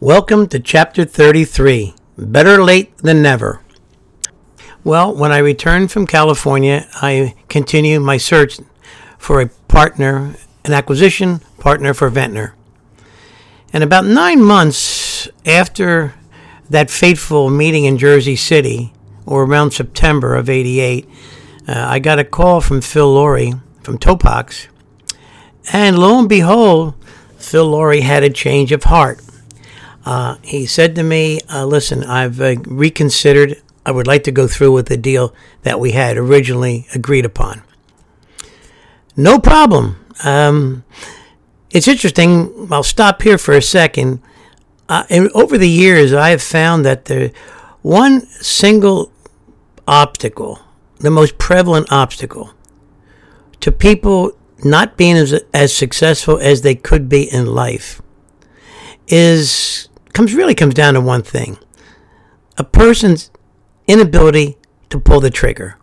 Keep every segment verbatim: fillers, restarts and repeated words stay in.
Welcome to Chapter thirty-three, Better Late Than Never. Well, when I returned from California, I continued my search for a partner, an acquisition partner for Ventnor. And about nine months after that fateful meeting in Jersey City, or around September of eighty-eight, uh, I got a call from Phil Laurie from Topox. And lo and behold, Phil Laurie had a change of heart. Uh, he said to me, uh, listen, I've uh, reconsidered. I would like to go through with the deal that we had originally agreed upon. No problem. Um, it's interesting. I'll stop here for a second. Uh, and over the years, I have found that the one single obstacle, the most prevalent obstacle to people not being as, as successful as they could be in life is comes really comes down to one thing: a person's inability to pull the trigger.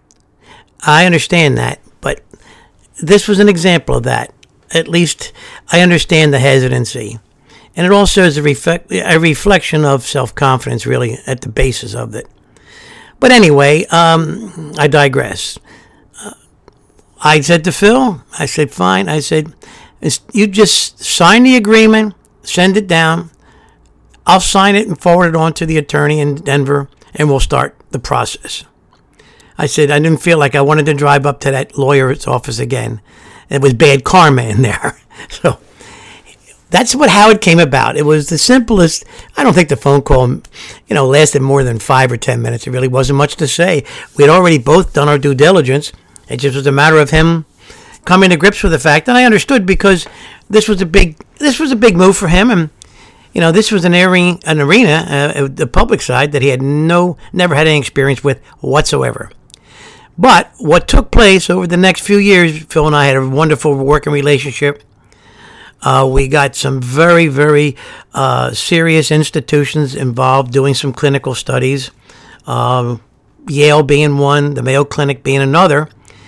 I understand that, but this was an example of that. At least I understand the hesitancy, and it also is a, reflect, a reflection of self-confidence, really, at the basis of it. But anyway, um, I digress. Uh, I said to Phil, I said, fine. I said, you just sign the agreement, send it down. I'll sign it and forward it on to the attorney in Denver, and we'll start the process. I said I didn't feel like I wanted to drive up to that lawyer's office again. It was bad karma in there. So that's what how it came about. It was the simplest. I don't think the phone call, you know, lasted more than five or ten minutes. It really wasn't much to say. We had already both done our due diligence. It just was a matter of him coming to grips with the fact, and I understood because this was a big this was a big move for him, and you know, this was an arena, an arena, uh, the public side that he had no, never had any experience with whatsoever. But what took place over the next few years, Phil and I had a wonderful working relationship. Uh, we got some very, very uh, serious institutions involved doing some clinical studies. Uh, Yale being one, the Mayo Clinic being another.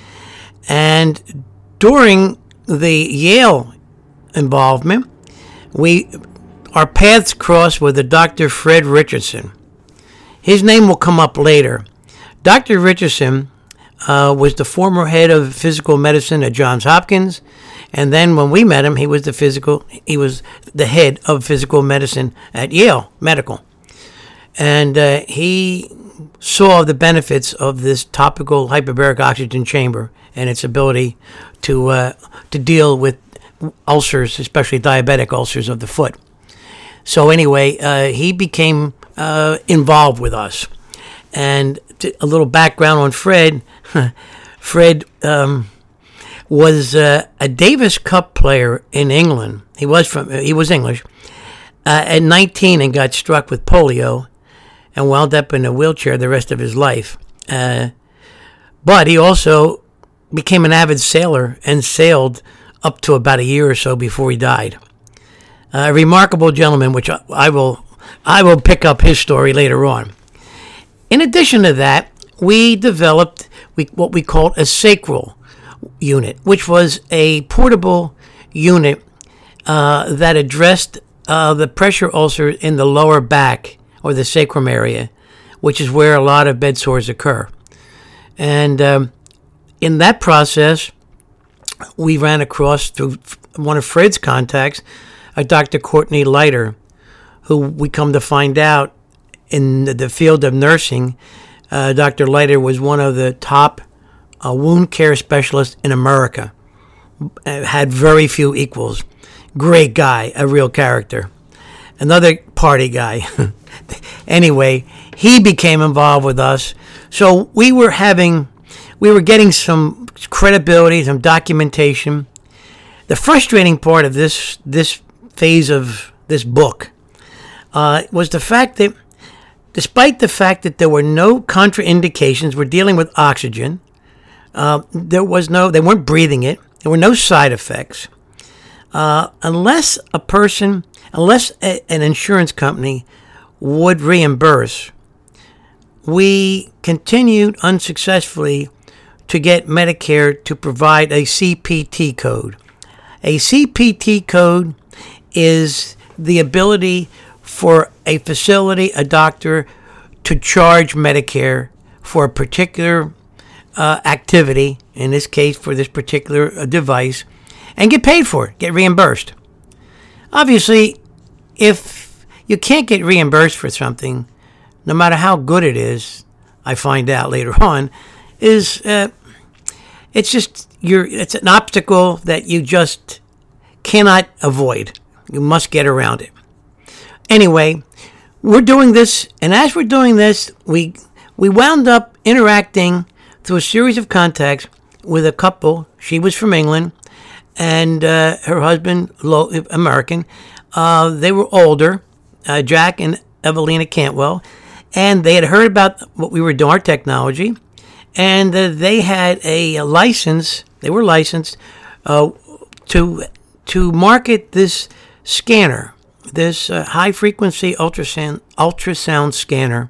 And during the Yale involvement, we... Our paths crossed with a Doctor Fred Richardson. His name will come up later. Doctor Richardson uh, was the former head of physical medicine at Johns Hopkins, and then when we met him, he was the physical. He was the head of physical medicine at Yale Medical, and uh, he saw the benefits of this topical hyperbaric oxygen chamber and its ability to uh, to deal with ulcers, especially diabetic ulcers of the foot. So anyway, uh, he became uh, involved with us. And to, a little background on Fred. Fred um, was uh, a Davis Cup player in England. He was from he was English. Uh, at nineteen, and got struck with polio, and wound up in a wheelchair the rest of his life. Uh, but he also became an avid sailor and sailed up to about a year or so before he died. A remarkable gentleman, which I will I will pick up his story later on. In addition to that, we developed we, what we called a sacral unit, which was a portable unit uh, that addressed uh, the pressure ulcer in the lower back or the sacrum area, which is where a lot of bed sores occur. And um, in that process, we ran across, through one of Fred's contacts, a Doctor Courtney Leiter, who we come to find out in the field of nursing, uh, Doctor Leiter was one of the top uh, wound care specialists in America. Had very few equals. Great guy, a real character. Another party guy. Anyway, he became involved with us. So we were having, we were getting some credibility, some documentation. The frustrating part of this this phase of this book uh, was the fact that despite the fact that there were no contraindications, we're dealing with oxygen, uh, there was no, they weren't breathing it, there were no side effects, uh, unless a person, unless a, an insurance company would reimburse, we continued unsuccessfully to get Medicare to provide a C P T code. A C P T code is the ability for a facility, a doctor, to charge Medicare for a particular uh, activity, in this case for this particular uh, device, and get paid for it, get reimbursed. Obviously, if you can't get reimbursed for something, no matter how good it is, I find out later on, is uh, it's just you're it's an obstacle that you just cannot avoid. You must get around it. Anyway, we're doing this, and as we're doing this, we we wound up interacting through a series of contacts with a couple. She was from England, and uh, her husband, American. Uh, they were older, uh, Jack and Evelina Cantwell, and they had heard about what we were doing, our technology, and uh, they had a, a license. They were licensed uh, to to market this scanner, this uh, high-frequency ultrasound ultrasound scanner,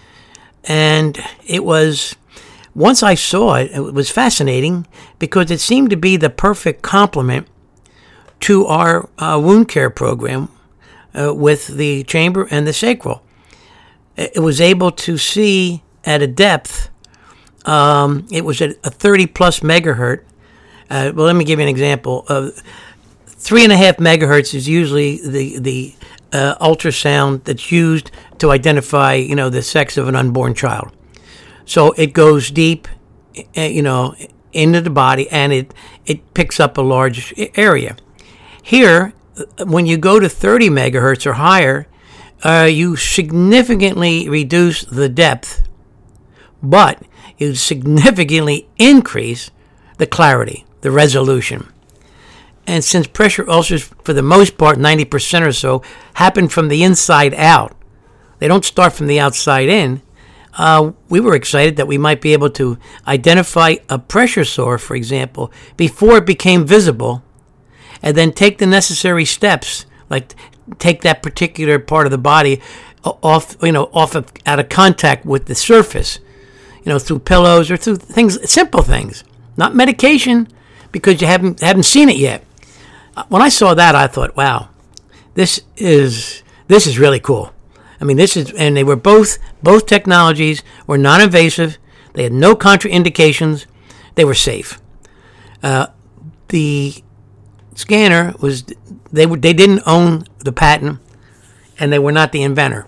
and it was. Once I saw it, it was fascinating because it seemed to be the perfect complement to our uh, wound care program uh, with the chamber and the sacral. It was able to see at a depth. Um, it was at a thirty plus megahertz. Uh, well, let me give you an example. Uh, three and a half megahertz is usually the the uh, ultrasound that's used to identify, you know, the sex of an unborn child. So it goes deep, you know, into the body, and it, it picks up a large area. Here, when you go to thirty megahertz or higher, uh, you significantly reduce the depth, but you significantly increase the clarity, the resolution. And since pressure ulcers, for the most part, ninety percent or so, happen from the inside out, they don't start from the outside in. Uh, we were excited that we might be able to identify a pressure sore, for example, before it became visible, and then take the necessary steps, like take that particular part of the body off, you know, off of, out of contact with the surface, you know, through pillows or through things, simple things, not medication, because you haven't haven't seen it yet. When I saw that, I thought, wow, this is this is really cool. I mean, this is, and they were both, both technologies were non-invasive. They had no contraindications. They were safe. Uh, the scanner was, they were, they didn't own the patent, and they were not the inventor.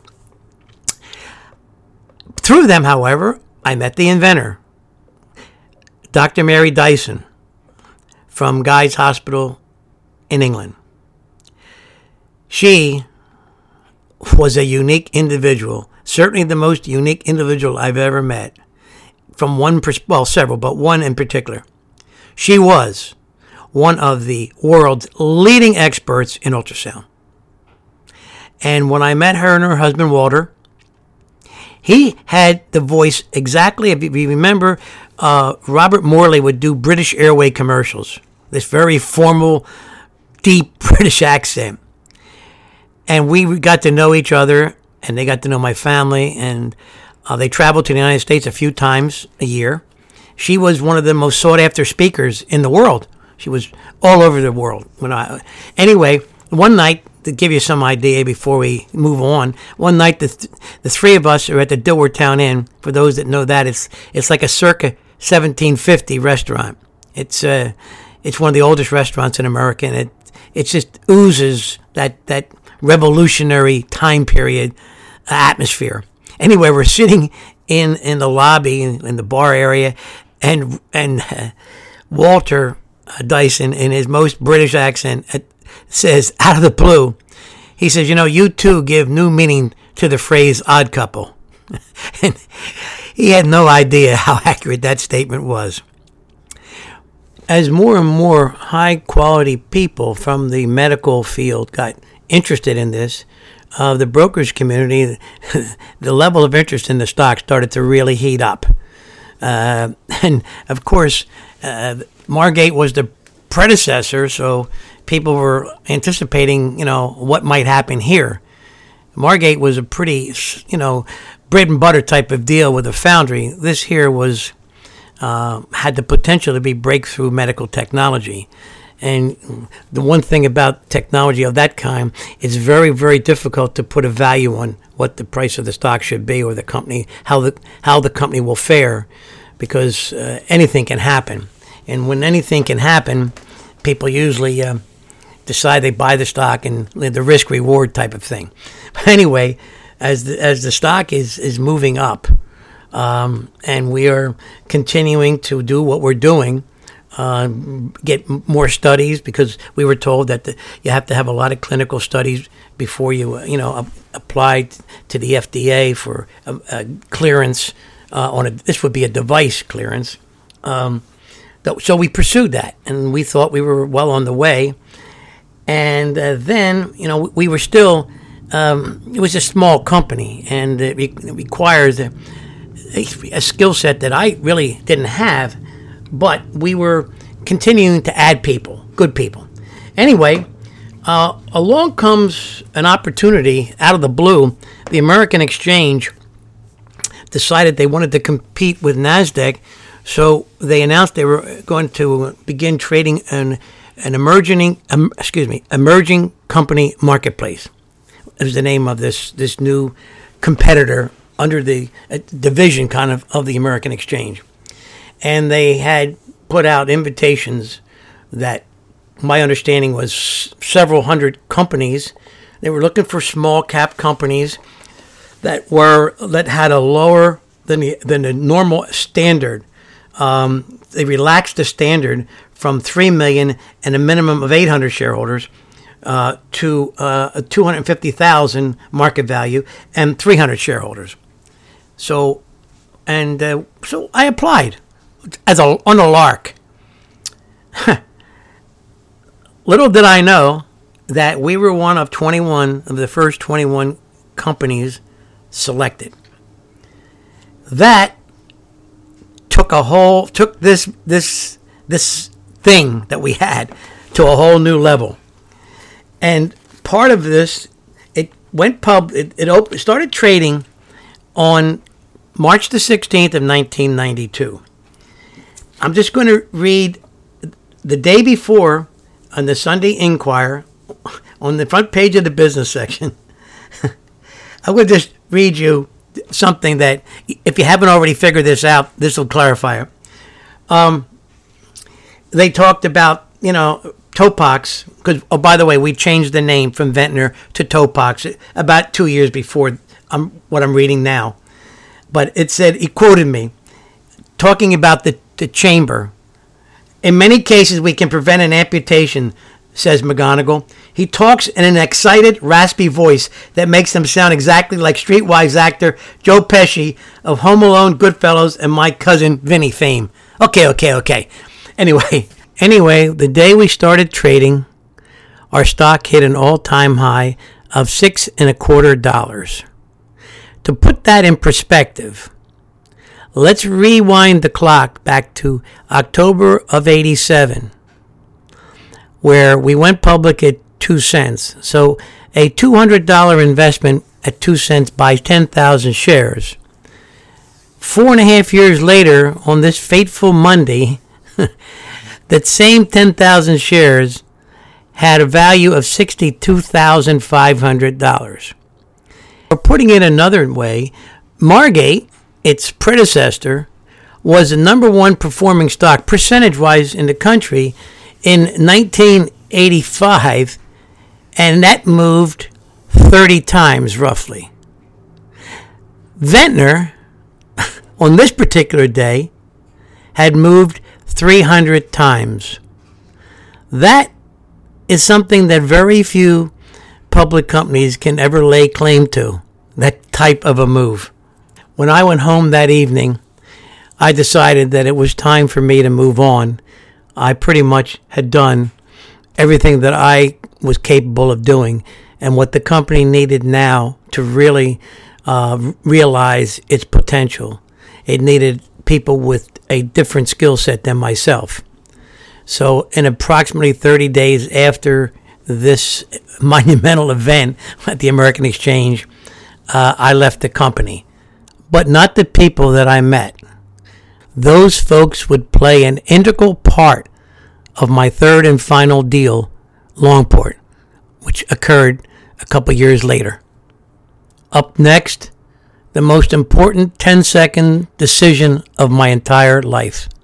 Through them, however, I met the inventor, Doctor Mary Dyson, from Guy's Hospital in England. She was a unique individual, certainly the most unique individual I've ever met. From one, pers- well, several, but one in particular. She was one of the world's leading experts in ultrasound. And when I met her and her husband, Walter, he had the voice exactly, if you remember, uh, Robert Morley would do British Airway commercials. This very formal, deep British accent. And we got to know each other, and they got to know my family, and uh, they traveled to the United States a few times a year. She was one of the most sought-after speakers in the world. She was all over the world. When I, anyway, one night, to give you some idea before we move on, one night the th- the three of us are at the Dilworth Town Inn. For those that know that, it's it's like a circa seventeen fifty restaurant. It's uh, it's one of the oldest restaurants in America, and it it just oozes that that. revolutionary time period atmosphere. Anyway, we're sitting in, in the lobby, in, in the bar area, and and uh, Walter uh, Dyson, in his most British accent, uh, says, out of the blue, he says, you know, you two give new meaning to the phrase odd couple. And he had no idea how accurate that statement was. As more and more high-quality people from the medical field got interested in this, uh, the brokers community, the level of interest in the stock started to really heat up. Uh, and, of course, uh, Margate was the predecessor, so people were anticipating, you know, what might happen here. Margate was a pretty, you know, bread and butter type of deal with a foundry. This here was uh, had the potential to be breakthrough medical technology. And the one thing about technology of that kind, it's very, very difficult to put a value on what the price of the stock should be, or the company, how the how the company will fare, because uh, anything can happen. And when anything can happen, people usually uh, decide they buy the stock, and the risk reward type of thing. But anyway, as the, as the stock is is moving up, um, and we are continuing to do what we're doing. Uh, get more studies, because we were told that the, you have to have a lot of clinical studies before you, uh, you know, uh, apply to the F D A for a, a clearance uh, on a. This would be a device clearance. Um, so we pursued that, and we thought we were well on the way. And uh, then, you know, we were still. Um, it was a small company, and it, re- it requires a, a, a skill set that I really didn't have. But we were continuing to add people, good people. Anyway, uh, along comes an opportunity out of the blue. The American Exchange decided they wanted to compete with NASDAQ, so they announced they were going to begin trading an an emerging, um, excuse me, emerging company marketplace. Is the name of this this new competitor under the uh, division kind of of the American Exchange. And they had put out invitations that my understanding was several hundred companies. They were looking for small cap companies that were that had a lower than the, than the normal standard. Um, they relaxed the standard from three million and a minimum of eight hundred shareholders uh, to uh, a two hundred fifty thousand market value and three hundred shareholders. So, and uh, so I applied. As a on a lark. Little did I know that we were one of twenty-one of the first twenty-one companies selected. That took a whole took this this this thing that we had to a whole new level. And part of this, it went pub it, it op- started trading on March the sixteenth of nineteen ninety-two. I'm just going to read the day before on the Sunday Inquirer, on the front page of the business section. I'm going to just read you something that, if you haven't already figured this out, this will clarify it. Um, they talked about, you know, Topox, because, oh, by the way, we changed the name from Ventnor to Topox about two years before um, what I'm reading now. But it said, he quoted me, talking about the the chamber. In many cases, we can prevent an amputation, says McGonigal. He talks in an excited, raspy voice that makes him sound exactly like Streetwise actor Joe Pesci of Home Alone, Goodfellas, and My Cousin Vinny fame. Okay, okay, okay. Anyway, anyway, the day we started trading, our stock hit an all-time high of six and a quarter dollars. To put that in perspective, let's rewind the clock back to October of eighty-seven, where we went public at two cents. So a two hundred dollars investment at two cents buys ten thousand shares. Four and a half years later, on this fateful Monday, that same ten thousand shares had a value of sixty-two thousand five hundred dollars. Or putting it another way, Margate, its predecessor, was the number one performing stock percentage-wise in the country in nineteen eighty-five, and that moved thirty times roughly. Ventnor, on this particular day, had moved three hundred times. That is something that very few public companies can ever lay claim to, that type of a move. When I went home that evening, I decided that it was time for me to move on. I pretty much had done everything that I was capable of doing, and what the company needed now to really uh, realize its potential. It needed people with a different skill set than myself. So in approximately thirty days after this monumental event at the American Exchange, uh, I left the company. But not the people that I met. Those folks would play an integral part of my third and final deal, Longport, which occurred a couple years later. Up next, the most important ten-second decision of my entire life.